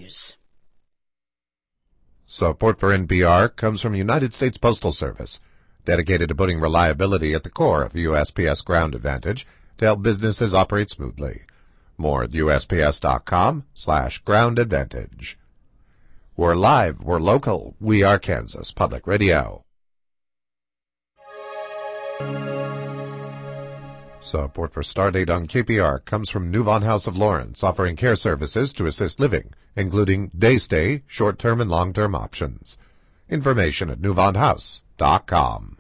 News. Support for NPR comes from United States Postal Service, dedicated to putting reliability at the core of USPS Ground Advantage to help businesses operate smoothly. More at USPS.com/Ground Advantage. We're live, we're local, we are Kansas Public Radio. Support for Stardate on KPR comes from Newvon House of Lawrence, offering care services to assist living, including day stay, short-term and long-term options. Information at newvonhouse.com.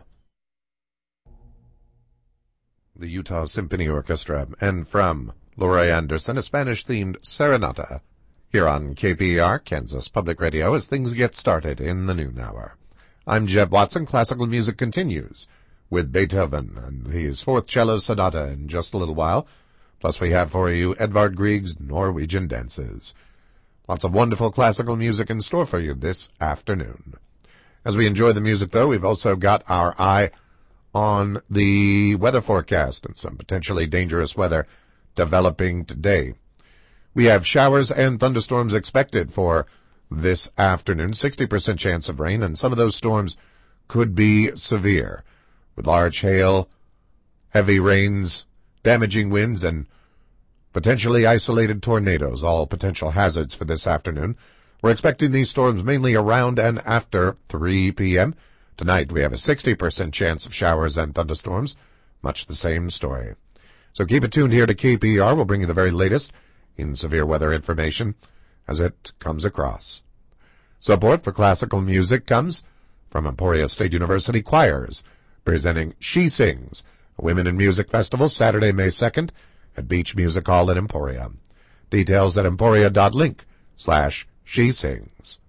The Utah Symphony Orchestra, and from Laurie Anderson, a Spanish-themed serenata, here on KPR, Kansas Public Radio, as things get started in the noon hour. I'm Jeb Watson. Classical music continues with Beethoven and his fourth cello sonata in just a little while. Plus we have for you Edvard Grieg's Norwegian Dances. Lots of wonderful classical music in store for you this afternoon. As we enjoy the music, though, we've also got our eye on the weather forecast and some potentially dangerous weather developing today. We have showers and thunderstorms expected for this afternoon, 60% chance of rain, and some of those storms could be severe, with large hail, heavy rains, damaging winds, and potentially isolated tornadoes, all potential hazards for this afternoon. We're expecting these storms mainly around and after 3 p.m. Tonight we have a 60% chance of showers and thunderstorms. Much the same story. So keep it tuned here to KPR. We'll bring you the very latest in severe weather information as it comes across. Support for classical music comes from Emporia State University Choirs, presenting She Sings, a Women in Music Festival, Saturday, May 2nd, at Beach Music Hall in Emporia. Details at emporia.link/She Sings.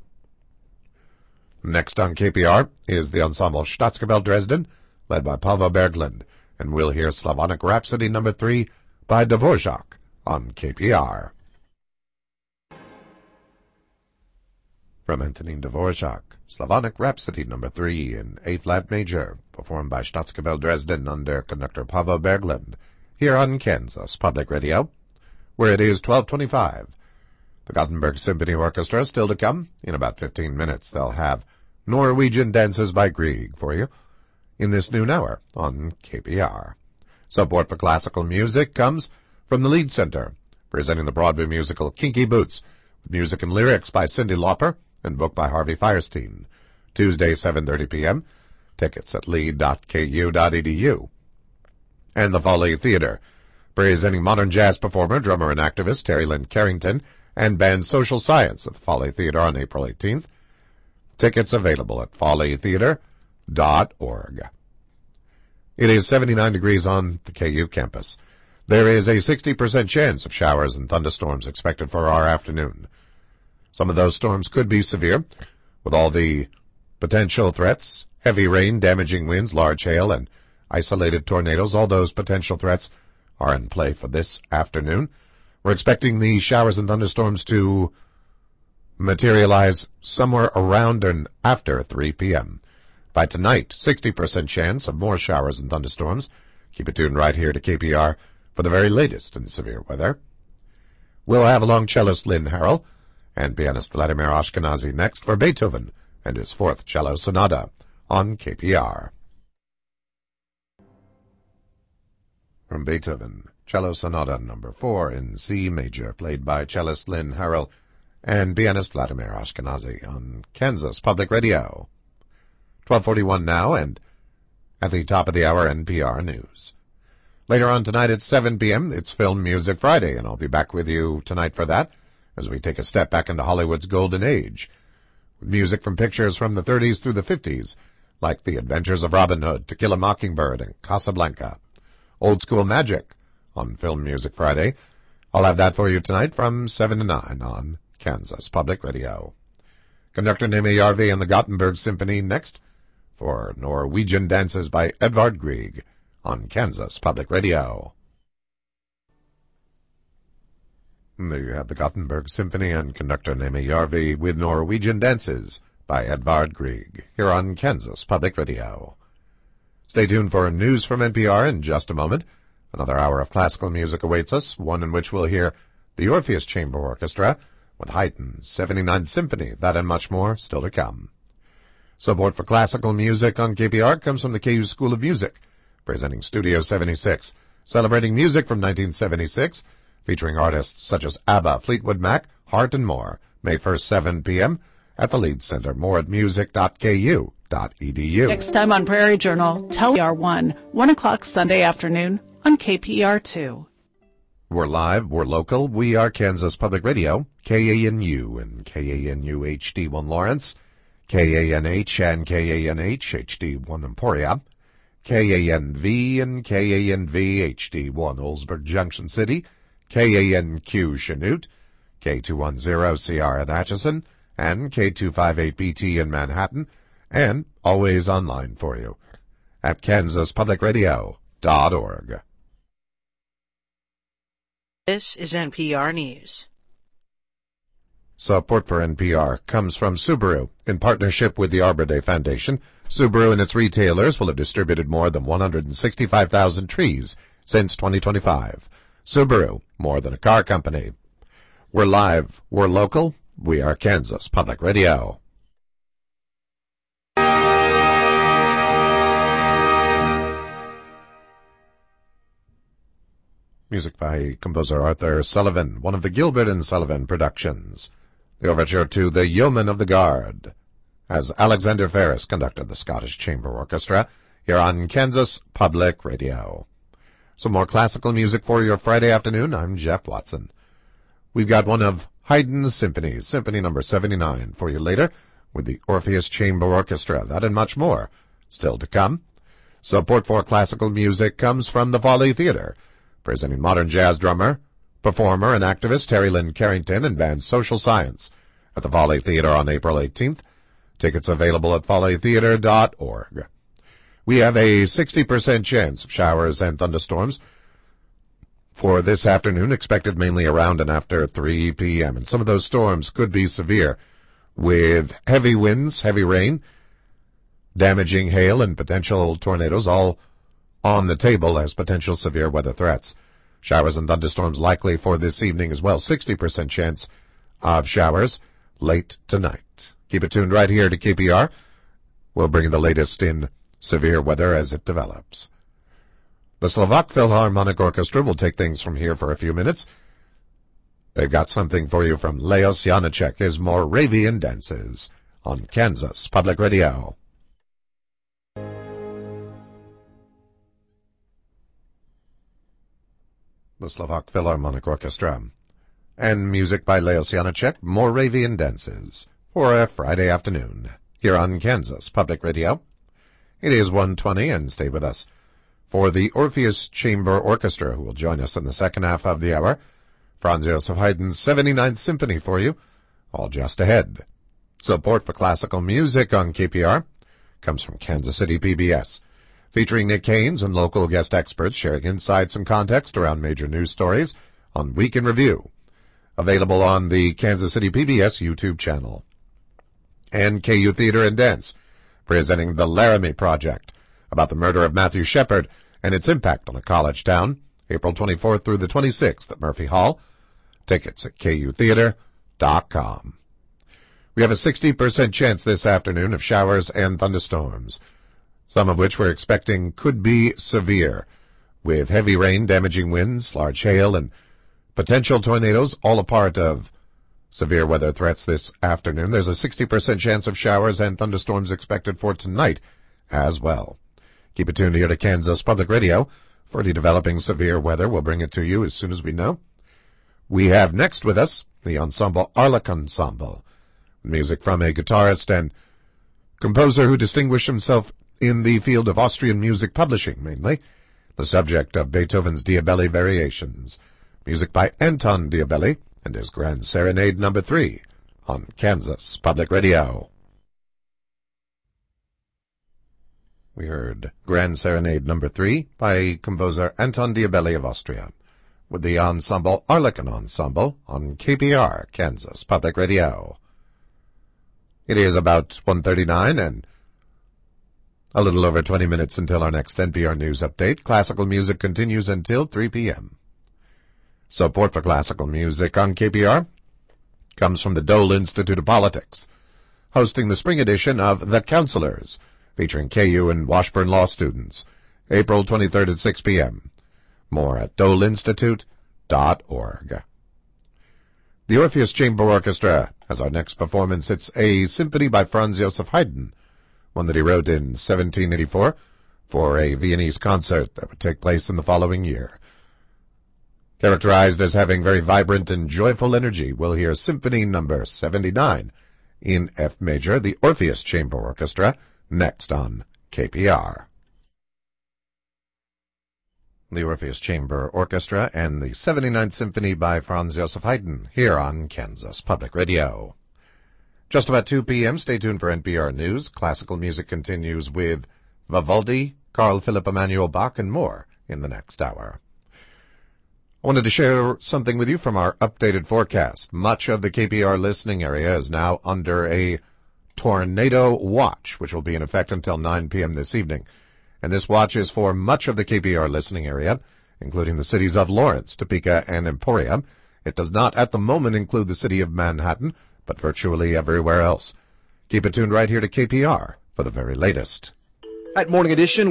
Next on KPR is the ensemble Staatskapell Dresden, led by Paavo Berglund, and we'll hear Slavonic Rhapsody No. 3 by Dvorak on KPR. From Antonin Dvorak, Slavonic Rhapsody No. 3 in A-flat major, performed by Staatskapell Dresden under conductor Paavo Berglund, here on Kansas Public Radio, where it is 12:25. The Gothenburg Symphony Orchestra still to come. In about 15 minutes, they'll have Norwegian Dances by Grieg for you in this noon hour on KPR. Support for classical music comes from the Lead Center, presenting the Broadway musical Kinky Boots, with music and lyrics by Cyndi Lauper and book by Harvey Fierstein. Tuesday, 7:30 p.m. Tickets at lead.ku.edu. And the Foley Theater, presenting modern jazz performer, drummer, and activist Terry Lynn Carrington and band Social Science at the Foley Theater on April 18th. Tickets available at foleytheater.org. It is 79 degrees on the KU campus. There is a 60% chance of showers and thunderstorms expected for our afternoon. Some of those storms could be severe, with all the potential threats: heavy rain, damaging winds, large hail, and isolated tornadoes. All those potential threats are in play for this afternoon. We're expecting the showers and thunderstorms to materialize somewhere around and after 3 p.m. By tonight, 60% chance of more showers and thunderstorms. Keep it tuned right here to KPR for the very latest in severe weather. We'll have along cellist Lynn Harrell and pianist Vladimir Ashkenazy next for Beethoven and his fourth cello sonata on KPR. From Beethoven, cello sonata No. 4 in C major, played by cellist Lynn Harrell and pianist Vladimir Ashkenazy on Kansas Public Radio. 12:41 now, and at the top of the hour, NPR News. Later on tonight at 7 p.m., it's Film Music Friday, and I'll be back with you tonight for that, as we take a step back into Hollywood's golden age, with music from pictures from the 30s through the 50s, like The Adventures of Robin Hood, To Kill a Mockingbird, and Casablanca. Old School Magic on Film Music Friday. I'll have that for you tonight from 7 to 9 on Kansas Public Radio. Conductor Nemi Järvi and the Gothenburg Symphony next for Norwegian Dances by Edvard Grieg on Kansas Public Radio. There you have the Gothenburg Symphony and conductor Nemi Järvi with Norwegian Dances by Edvard Grieg here on Kansas Public Radio. Stay tuned for news from NPR in just a moment. Another hour of classical music awaits us, one in which we'll hear the Orpheus Chamber Orchestra with Haydn's 79th Symphony, that and much more still to come. Support for classical music on KPR comes from the KU School of Music, presenting Studio 76, celebrating music from 1976, featuring artists such as ABBA, Fleetwood Mac, Heart, and more. May 1st, 7 p.m. at the Leeds Center. More at music.ku.edu. Next time on Prairie Journal, tell KPR1, 1 o'clock Sunday afternoon on KPR2. We're live, we're local, we are Kansas Public Radio, KANU and KANU HD1 Lawrence, KANH and KANH HD1 Emporia, KANV and KANV HD1 Oldsburg Junction City, KANQ Chanute, K210CR in Atchison, and K258BT in Manhattan, and always online for you at kansaspublicradio.org. This is NPR News. Support for NPR comes from Subaru. In partnership with the Arbor Day Foundation, Subaru and its retailers will have distributed more than 165,000 trees since 2025. Subaru, more than a car company. We're live, we're local, we are Kansas Public Radio. Music by composer Arthur Sullivan, one of the Gilbert and Sullivan productions. The overture to The Yeoman of the Guard, as Alexander Ferris conducted the Scottish Chamber Orchestra, here on Kansas Public Radio. Some more classical music for your Friday afternoon. I'm Jeff Watson. We've got one of Haydn's symphonies, Symphony number 79, for you later, with the Orpheus Chamber Orchestra. That and much more still to come. Support for classical music comes from the Folly Theater, presenting modern jazz drummer, performer, and activist Terry Lynn Carrington and band Social Science at the Folly Theater on April 18th. Tickets available at follytheater.org. We have a 60% chance of showers and thunderstorms for this afternoon, expected mainly around and after 3 p.m. And some of those storms could be severe, with heavy winds, heavy rain, damaging hail, and potential tornadoes all on the table as potential severe weather threats. Showers and thunderstorms likely for this evening as well. 60% chance of showers late tonight. Keep it tuned right here to KPR. We'll bring you the latest in severe weather as it develops. The Slovak Philharmonic Orchestra will take things from here for a few minutes. They've got something for you from Leos Janáček, his Moravian Dances, on Kansas Public Radio. The Slovak Philharmonic Orchestra, and music by Leos Janáček, Moravian Dances, for a Friday afternoon, here on Kansas Public Radio. It is 1:20, and stay with us for the Orpheus Chamber Orchestra, who will join us in the second half of the hour. Franz Joseph Haydn's 79th Symphony for you, all just ahead. Support for classical music on KPR comes from Kansas City PBS, featuring Nick Haynes and local guest experts sharing insights and context around major news stories on Week in Review. Available on the Kansas City PBS YouTube channel. And KU Theater and Dance, presenting The Laramie Project, about the murder of Matthew Shepard and its impact on a college town, April 24th through the 26th at Murphy Hall. Tickets at kutheater.com. We have a 60% chance this afternoon of showers and thunderstorms, some of which we're expecting could be severe, with heavy rain, damaging winds, large hail, and potential tornadoes, all a part of severe weather threats this afternoon. There's a 60% chance of showers and thunderstorms expected for tonight as well. Keep it tuned here to Kansas Public Radio for the developing severe weather. We'll bring it to you as soon as we know. We have next with us the ensemble Arlek Ensemble, music from a guitarist and composer who distinguished himself in the field of Austrian music publishing, mainly the subject of Beethoven's Diabelli Variations. Music by Anton Diabelli and his Grand Serenade No. 3 on Kansas Public Radio. We heard Grand Serenade No. 3 by composer Anton Diabelli of Austria, with the ensemble Arlekin Ensemble on KPR, Kansas Public Radio. It is about 1:39 and a little over 20 minutes until our next NPR News update. Classical music continues until 3 p.m. Support for classical music on KPR comes from the Dole Institute of Politics, hosting the spring edition of The Counselors, featuring KU and Washburn Law students, April 23rd at 6 p.m. More at doleinstitute.org. The Orpheus Chamber Orchestra has our next performance. It's a symphony by Franz Joseph Haydn, one that he wrote in 1784 for a Viennese concert that would take place in the following year. Characterized as having very vibrant and joyful energy, we'll hear Symphony Number 79 in F major, the Orpheus Chamber Orchestra, next on KPR. The Orpheus Chamber Orchestra and the 79th Symphony by Franz Joseph Haydn, here on Kansas Public Radio. Just about 2 p.m., stay tuned for NPR News. Classical music continues with Vivaldi, Carl Philipp Emanuel Bach, and more in the next hour. I wanted to share something with you from our updated forecast. Much of the KPR listening area is now under a tornado watch, which will be in effect until 9 p.m. this evening. And this watch is for much of the KPR listening area, including the cities of Lawrence, Topeka, and Emporia. It does not at the moment include the city of Manhattan, but virtually everywhere else. Keep it tuned right here to KPR for the very latest. At Morning Edition,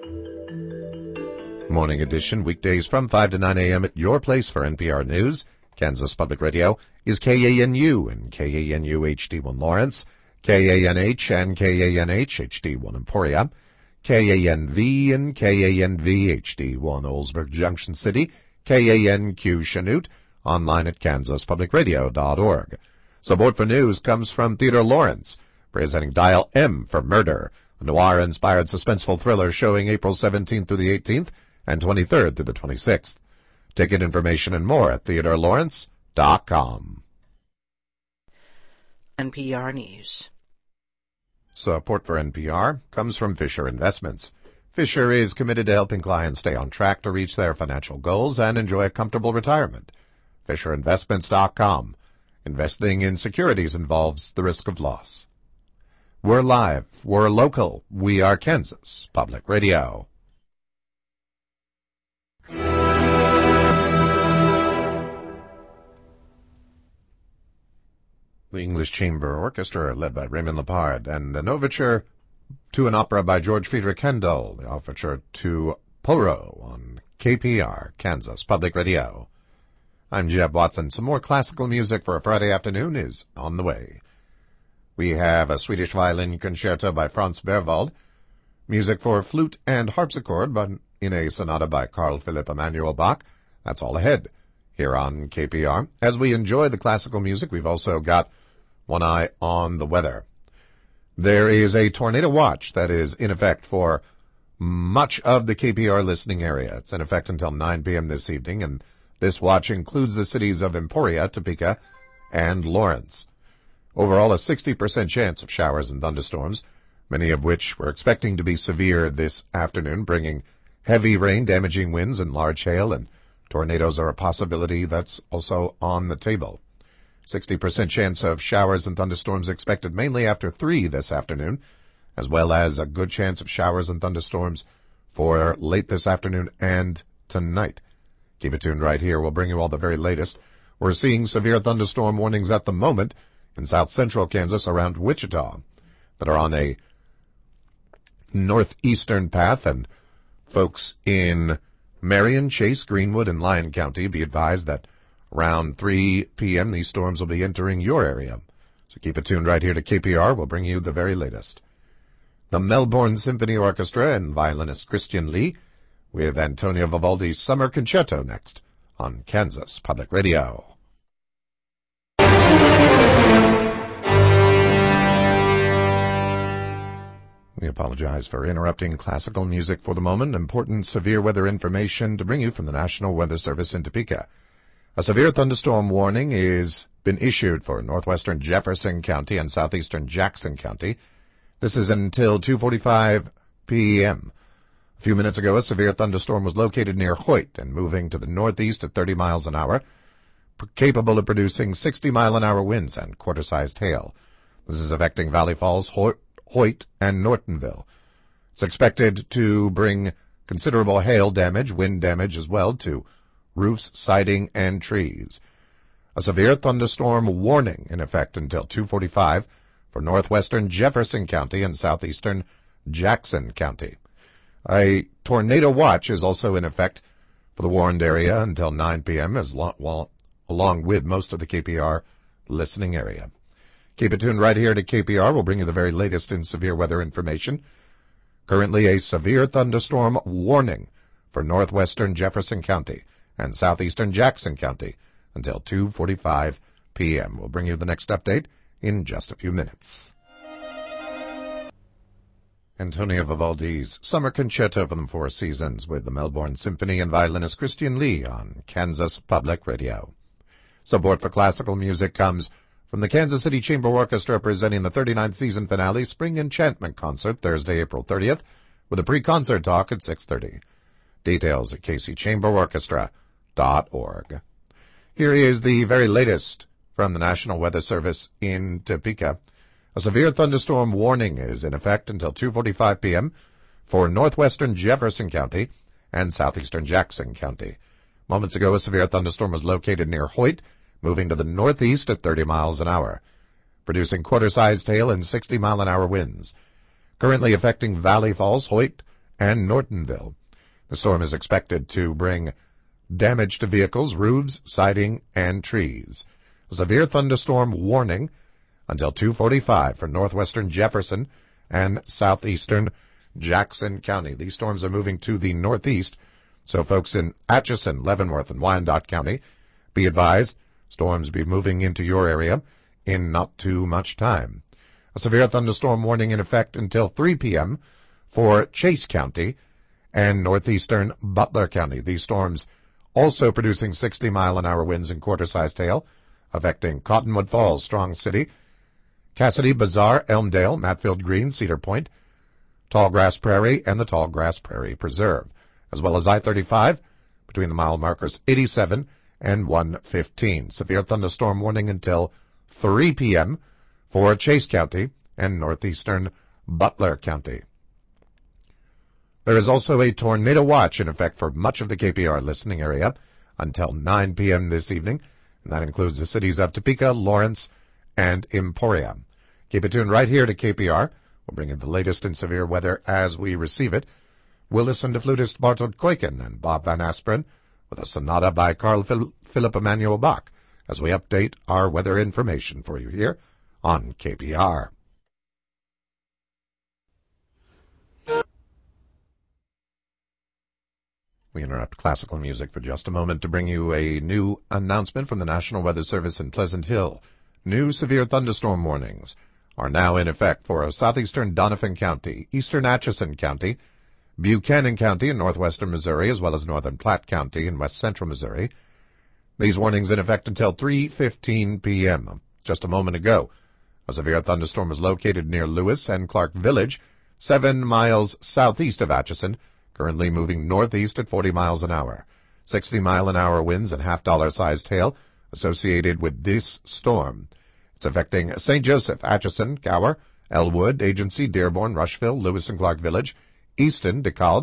Morning Edition, weekdays from 5 to 9 a.m. at your place for NPR News. Kansas Public Radio is KANU and KANU HD1 Lawrence, KANH and KANH HD1 Emporia, KANV and KANV HD1 Oldsburg Junction City, KANQ Chanute, online at kansaspublicradio.org. Support for news comes from Theodore Lawrence, presenting Dial M for Murder, a noir-inspired suspenseful thriller showing April 17th through the 18th and 23rd through the 26th. Ticket information and more at theodorelawrence.com. NPR News. Support for NPR comes from Fisher Investments. Fisher is committed to helping clients stay on track to reach their financial goals and enjoy a comfortable retirement. FisherInvestments.com. Investing in securities involves the risk of loss. We're live. We're local. We are Kansas Public Radio. The English Chamber Orchestra, led by Raymond Lepard, and an overture to an opera by George Friedrich Handel, the overture to Poirot on KPR, Kansas Public Radio. I'm Jeb Watson. Some more classical music for a Friday afternoon is on the way. We have a Swedish violin concerto by Franz Berwald, music for flute and harpsichord, but in a sonata by Carl Philipp Emanuel Bach. That's all ahead here on KPR. As we enjoy the classical music, we've also got one eye on the weather. There is a tornado watch that is in effect for much of the KPR listening area. It's in effect until 9 p.m. this evening, and this watch includes the cities of Emporia, Topeka, and Lawrence. Overall, a 60% chance of showers and thunderstorms, many of which we're expecting to be severe this afternoon, bringing heavy rain, damaging winds, and large hail, and tornadoes are a possibility that's also on the table. 60% chance of showers and thunderstorms expected mainly after 3 this afternoon, as well as a good chance of showers and thunderstorms for late this afternoon and tonight. Keep it tuned right here. We'll bring you all the very latest. We're seeing severe thunderstorm warnings at the moment in south-central Kansas around Wichita that are on a northeastern path, and folks in Marion, Chase, Greenwood, and Lyon County, be advised that around 3 p.m. these storms will be entering your area. So keep it tuned right here to KPR. We'll bring you the very latest. The Melbourne Symphony Orchestra and violinist Christian Lee with Antonio Vivaldi's Summer Concerto next on Kansas Public Radio. We apologize for interrupting classical music for the moment. Important severe weather information to bring you from the National Weather Service in Topeka. A severe thunderstorm warning is been issued for northwestern Jefferson County and southeastern Jackson County. This is until 2:45 p.m. A few minutes ago, a severe thunderstorm was located near Hoyt and moving to the northeast at 30 miles an hour, capable of producing 60-mile-an-hour winds and quarter-sized hail. This is affecting Valley Falls, Hoyt, and Nortonville. It's expected to bring considerable hail damage, wind damage as well, to roofs, siding, and trees. A severe thunderstorm warning in effect until 2:45 for northwestern Jefferson County and southeastern Jackson County. A tornado watch is also in effect for the warned area until 9 p.m. Along with most of the KPR listening area. Keep it tuned right here to KPR. We'll bring you the very latest in severe weather information. Currently a severe thunderstorm warning for northwestern Jefferson County and southeastern Jackson County until 2:45 p.m. We'll bring you the next update in just a few minutes. Antonio Vivaldi's Summer Concerto from the Four Seasons with the Melbourne Symphony and violinist Christian Lee on Kansas Public Radio. Support for classical music comes from the Kansas City Chamber Orchestra, presenting the 39th season finale Spring Enchantment Concert Thursday, April 30th, with a pre-concert talk at 6:30. Details at kcchamberorchestra.org. Here is the very latest from the National Weather Service in Topeka. A severe thunderstorm warning is in effect until 2:45 p.m. for northwestern Jefferson County and southeastern Jackson County. Moments ago, a severe thunderstorm was located near Hoyt, moving to the northeast at 30 miles an hour, producing quarter-sized hail and 60-mile-an-hour winds, currently affecting Valley Falls, Hoyt, and Nortonville. The storm is expected to bring damage to vehicles, roofs, siding, and trees. A severe thunderstorm warning until 2:45 for northwestern Jefferson and southeastern Jackson County. These storms are moving to the northeast, so folks in Atchison, Leavenworth, and Wyandotte County, be advised, storms be moving into your area in not too much time. A severe thunderstorm warning in effect until 3 p.m. for Chase County and northeastern Butler County. These storms also producing 60-mile-an-hour winds and quarter-sized hail, affecting Cottonwood Falls, Strong City, Cassidy, Bazaar, Elmdale, Matfield Green, Cedar Point, Tallgrass Prairie, and the Tallgrass Prairie Preserve, as well as I-35 between the mile markers 87 and 115. Severe thunderstorm warning until 3 p.m. for Chase County and northeastern Butler County. There is also a tornado watch in effect for much of the KPR listening area until 9 p.m. this evening, and that includes the cities of Topeka, Lawrence, and Emporia. Keep it tuned right here to KPR. We'll bring you the latest in severe weather as we receive it. We'll listen to flutist Bartold Koiken and Bob Van Asperen with a sonata by Carl Philipp Emanuel Bach as we update our weather information for you here on KPR. We interrupt classical music for just a moment to bring you a new announcement from the National Weather Service in Pleasant Hill. New severe thunderstorm warnings are now in effect for southeastern Doniphan County, eastern Atchison County, Buchanan County in northwestern Missouri, as well as northern Platte County in west central Missouri. These warnings in effect until 3:15 p.m. Just a moment ago, a severe thunderstorm was located near Lewis and Clark Village, 7 miles southeast of Atchison, currently moving northeast at 40 miles an hour. 60-mile-an-hour winds and half-dollar-sized hail associated with this storm. It's affecting St. Joseph, Atchison, Gower, Elwood, Agency, Dearborn, Rushville, Lewis and Clark Village, Easton, DeKalb,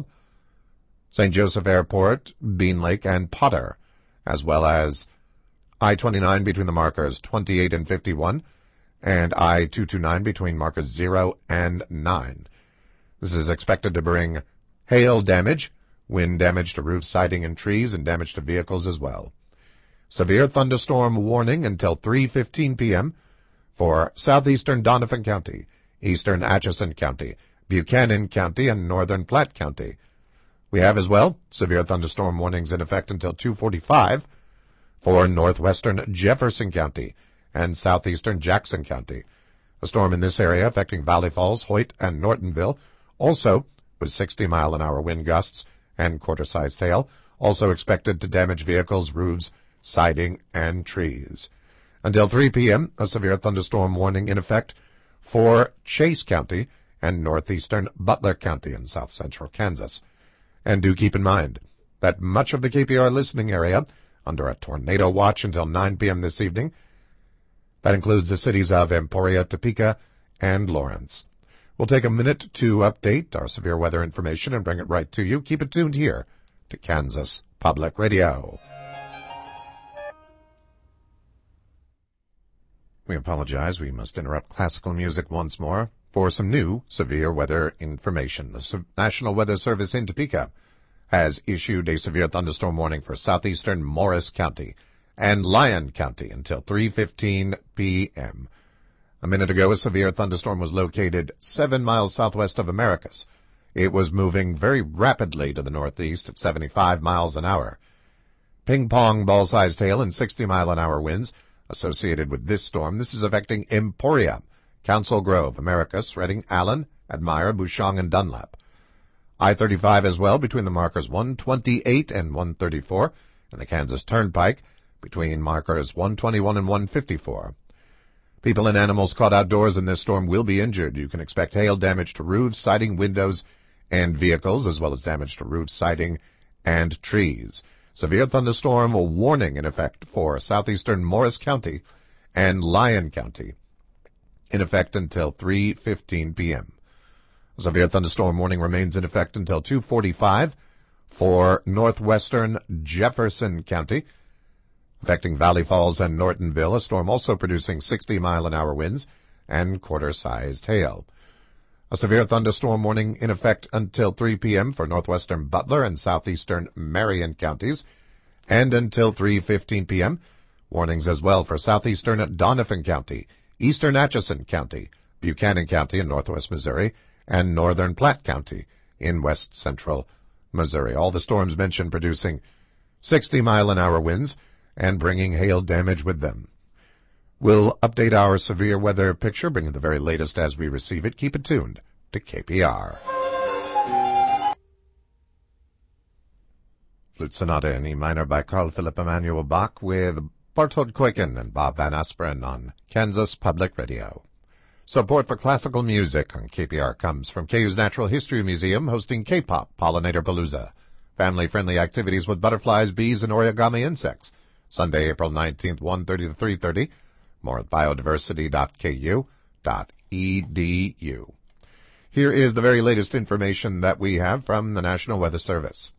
St. Joseph Airport, Bean Lake, and Potter, as well as I-29 between the markers 28 and 51, and I-229 between markers 0 and 9. This is expected to bring hail damage, wind damage to roofs, siding, and trees, and damage to vehicles as well. Severe thunderstorm warning until 3:15 p.m. for southeastern Doniphan County, eastern Atchison County, Buchanan County, and northern Platte County. We have as well severe thunderstorm warnings in effect until 2:45 for northwestern Jefferson County and southeastern Jackson County. A storm in this area affecting Valley Falls, Hoyt, and Nortonville, also with 60-mile-an-hour wind gusts and quarter-sized hail, also expected to damage vehicles, roofs, siding, and trees. Until 3 p.m., a severe thunderstorm warning in effect for Chase County and northeastern Butler County in south central Kansas. And do keep in mind that much of the KPR listening area under a tornado watch until 9 p.m. this evening. That includes the cities of Emporia, Topeka, and Lawrence. We'll take a minute to update our severe weather information and bring it right to you. Keep it tuned here to Kansas Public Radio. We apologize. We must interrupt classical music once more for some new severe weather information. The National Weather Service in Topeka has issued a severe thunderstorm warning for southeastern Morris County and Lyon County until 3:15 p.m. A minute ago, a severe thunderstorm was located 7 miles southwest of Americus. It was moving very rapidly to the northeast at 75 miles an hour. Ping-pong ball-sized hail and 60-mile-an-hour winds associated with this storm. This is affecting Emporia, Council Grove, Americus, Reading, Allen, Admire, Bouchong, and Dunlap. I-35 as well between the markers 128 and 134, and the Kansas Turnpike between markers 121 and 154. People and animals caught outdoors in this storm will be injured. You can expect hail damage to roofs, siding, windows, and vehicles, as well as damage to roofs, siding, and trees. Severe thunderstorm warning in effect for southeastern Morris County and Lyon County, in effect until 3:15 p.m. A severe thunderstorm warning remains in effect until 2:45 for northwestern Jefferson County, affecting Valley Falls and Nortonville. A storm also producing 60-mile-an-hour winds and quarter-sized hail. A severe thunderstorm warning in effect until 3 p.m. for northwestern Butler and southeastern Marion counties, and until 3:15 p.m. Warnings as well for southeastern Doniphan County, eastern Atchison County, Buchanan County in northwest Missouri, and northern Platte County in west central Missouri. All the storms mentioned producing 60-mile-an-hour winds and bringing hail damage with them. We'll update our severe weather picture, bringing the very latest as we receive it. Keep it tuned to KPR. Flute Sonata in E minor by Carl Philipp Emanuel Bach with Barthold Kuiken and Bob Van Asperen on Kansas Public Radio. Support for classical music on KPR comes from KU's Natural History Museum, hosting K-Pop Pollinator Palooza. Family-friendly activities with butterflies, bees, and origami insects. Sunday, April 19th, 1:30 to 3:30. More at biodiversity.ku.edu. Here is the very latest information that we have from the National Weather Service.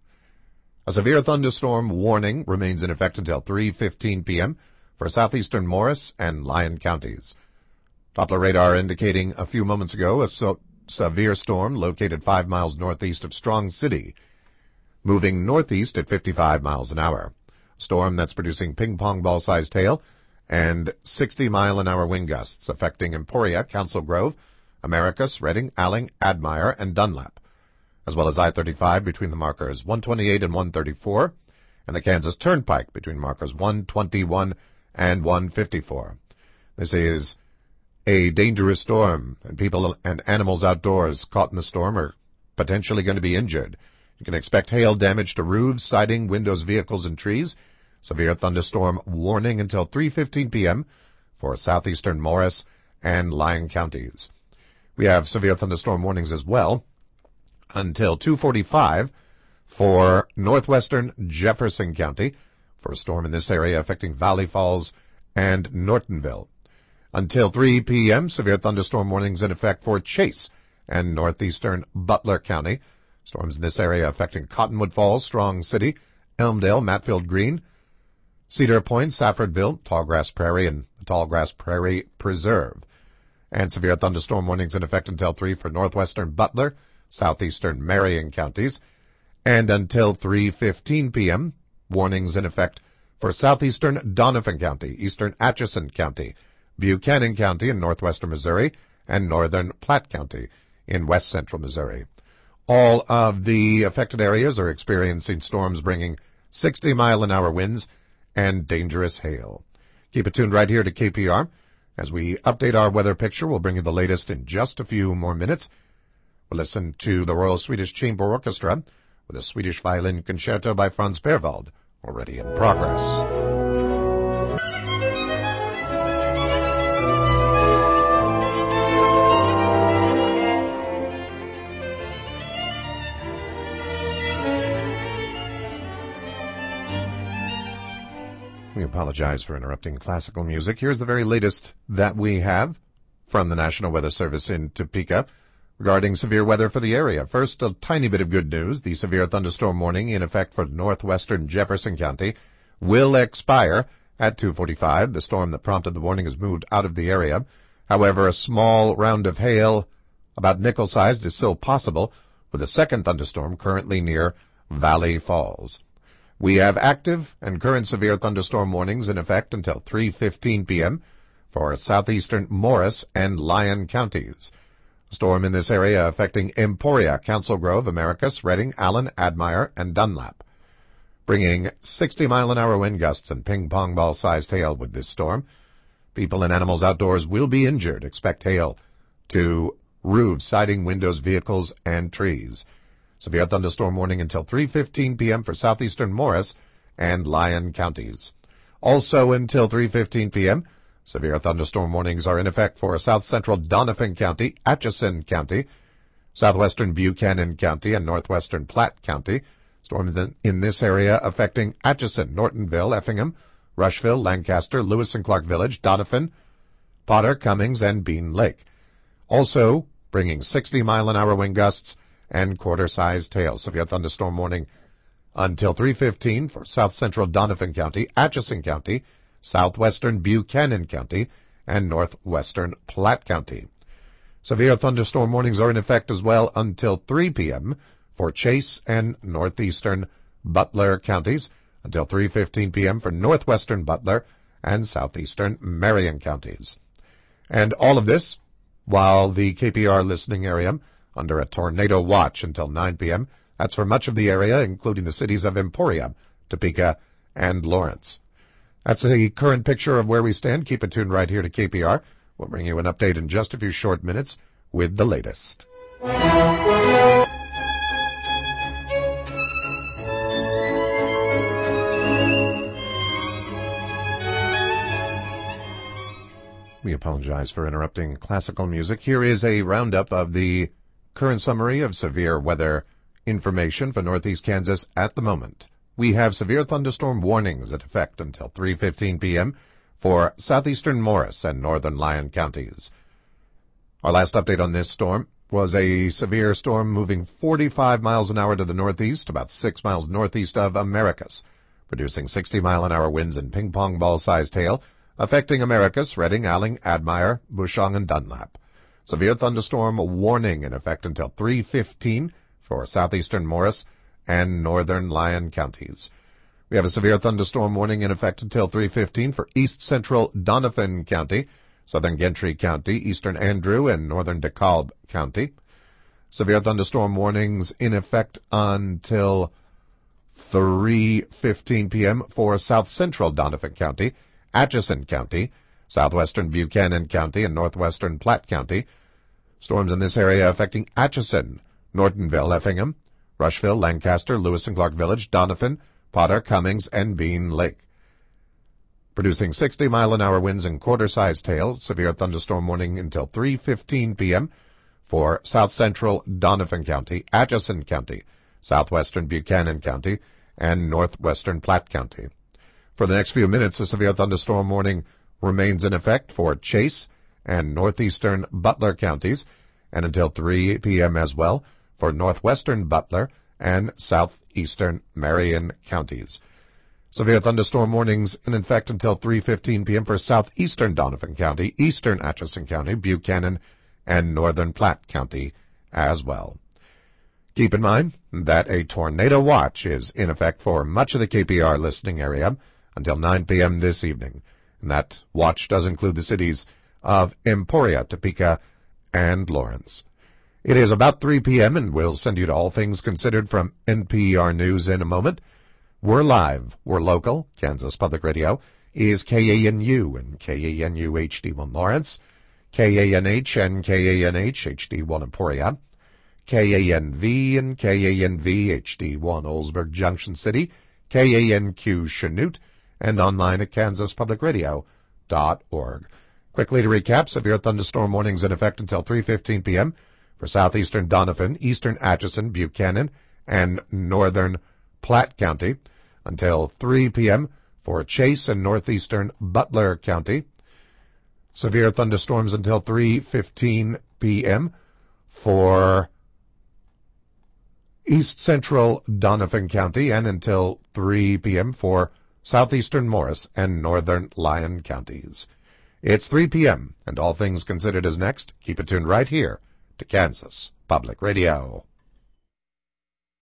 A severe thunderstorm warning remains in effect until 3:15 p.m. for southeastern Morris and Lyon counties. Doppler radar indicating a few moments ago a severe storm located 5 miles northeast of Strong City, moving northeast at 55 miles an hour. Storm that's producing ping-pong ball-sized hail and 60-mile-an-hour wind gusts affecting Emporia, Council Grove, Americus, Reading, Allen, Admire, and Dunlap, as well as I-35 between the markers 128 and 134, and the Kansas Turnpike between markers 121 and 154. This is a dangerous storm, and people and animals outdoors caught in the storm are potentially going to be injured. You can expect hail damage to roofs, siding, windows, vehicles, and trees. Severe thunderstorm warning until 3:15 p.m. for southeastern Morris and Lyon counties. We have severe thunderstorm warnings as well until 2:45 for northwestern Jefferson County for a storm in this area affecting Valley Falls and Nortonville. Until 3 p.m., severe thunderstorm warnings in effect for Chase and northeastern Butler County. Storms in this area affecting Cottonwood Falls, Strong City, Elmdale, Matfield Green, Cedar Point, Saffordville, Tallgrass Prairie, and the Tallgrass Prairie Preserve. And severe thunderstorm warnings in effect until 3 for northwestern Butler, southeastern Marion counties. And until 3:15 p.m., warnings in effect for southeastern Doniphan County, eastern Atchison County, Buchanan County in northwestern Missouri, and northern Platte County in west central Missouri. All of the affected areas are experiencing storms bringing 60-mile-an-hour winds and dangerous hail. Keep it tuned right here to KPR. As we update our weather picture, we'll bring you the latest in just a few more minutes. We'll listen to the Royal Swedish Chamber Orchestra with a Swedish violin concerto by Franz Berwald, already in progress. We apologize for interrupting classical music. Here's the very latest that we have from the National Weather Service in Topeka regarding severe weather for the area. First, a tiny bit of good news. The severe thunderstorm warning in effect for northwestern Jefferson County will expire At 2:45, the storm that prompted the warning has moved out of the area. However, a small round of hail, about nickel-sized, is still possible, with a second thunderstorm currently near Valley Falls. We have active and current severe thunderstorm warnings in effect until 3:15 p.m. for southeastern Morris and Lyon counties. A storm in this area affecting Emporia, Council Grove, Americus, Reading, Allen, Admire, and Dunlap. Bringing 60-mile-an-hour wind gusts and ping-pong ball-sized hail with this storm. People and animals outdoors will be injured. Expect hail to roofs, siding, windows, vehicles, and trees. Severe thunderstorm warning until 3:15 p.m. for southeastern Morris and Lyon counties. Also until 3:15 p.m., severe thunderstorm warnings are in effect for south-central Doniphan County, Atchison County, southwestern Buchanan County, and northwestern Platte County. Storms in this area affecting Atchison, Nortonville, Effingham, Rushville, Lancaster, Lewis and Clark Village, Doniphan, Potter, Cummings, and Bean Lake. Also bringing 60-mile-an-hour wind gusts and quarter-sized hail. Severe thunderstorm warning until 3:15 for south-central Doniphan County, Atchison County, southwestern Buchanan County, and northwestern Platte County. Severe thunderstorm warnings are in effect as well until 3 p.m. for Chase and northeastern Butler counties, until 3:15 p.m. for northwestern Butler and southeastern Marion counties. And all of this while the KPR listening area under a tornado watch until 9 p.m. That's for much of the area, including the cities of Emporia, Topeka, and Lawrence. That's a current picture of where we stand. Keep it tuned right here to KPR. We'll bring you an update in just a few short minutes with the latest. We apologize for interrupting classical music. Here is a roundup of the current summary of severe weather information for northeast Kansas at the moment. We have severe thunderstorm warnings in effect until 3:15 p.m. for southeastern Morris and northern Lyon counties. Our last update on this storm was a severe storm moving 45 miles an hour to the northeast, about 6 miles northeast of Americus, producing 60-mile-an-hour winds and ping-pong ball-sized hail, affecting Americus, Reading, Allen, Admire, Bushong, and Dunlap. Severe thunderstorm warning in effect until 3:15 for southeastern Morris and northern Lyon counties. We have a severe thunderstorm warning in effect until 3:15 for east-central Doniphan County, southern Gentry County, eastern Andrew, and northern DeKalb County. Severe thunderstorm warnings in effect until 3:15 p.m. for south-central Doniphan County, Atchison County, southwestern Buchanan County, and northwestern Platte County. Storms in this area affecting Atchison, Nortonville, Effingham, Rushville, Lancaster, Lewis and Clark Village, Doniphan, Potter, Cummings, and Bean Lake. Producing 60-mile-an-hour winds and quarter-sized hail. Severe thunderstorm warning until 3:15 p.m. for south-central Doniphan County, Atchison County, southwestern Buchanan County, and northwestern Platte County. For the next few minutes, a severe thunderstorm warning remains in effect for Chase and northeastern Butler counties, and until 3 p.m. as well for northwestern Butler and southeastern Marion counties. Severe thunderstorm warnings in effect until 3:15 p.m. for southeastern Doniphan County, eastern Atchison County, Buchanan, and northern Platte County as well. Keep in mind that a tornado watch is in effect for much of the KPR listening area until 9 p.m. this evening, and that watch does include the cities of Emporia, Topeka, and Lawrence. It is about 3 p.m., and we'll send you to All Things Considered from NPR News in a moment. We're live, we're local. Kansas Public Radio is KANU and KANU HD1 Lawrence, KANH and KANH HD1 Emporia, KANV and KANV HD1 Oldsburg Junction City, KANQ Chanute, and online at kansaspublicradio.org. Quickly to recap, severe thunderstorm warnings in effect until 3:15 p.m. for southeastern Doniphan, eastern Atchison, Buchanan, and northern Platte County, until 3 p.m. for Chase and northeastern Butler County. Severe thunderstorms until 3:15 p.m. for east-central Doniphan County, and until 3 p.m. for southeastern Morris, and northern Lyon counties. It's 3 p.m., and All Things Considered is next. Keep it tuned right here to Kansas Public Radio.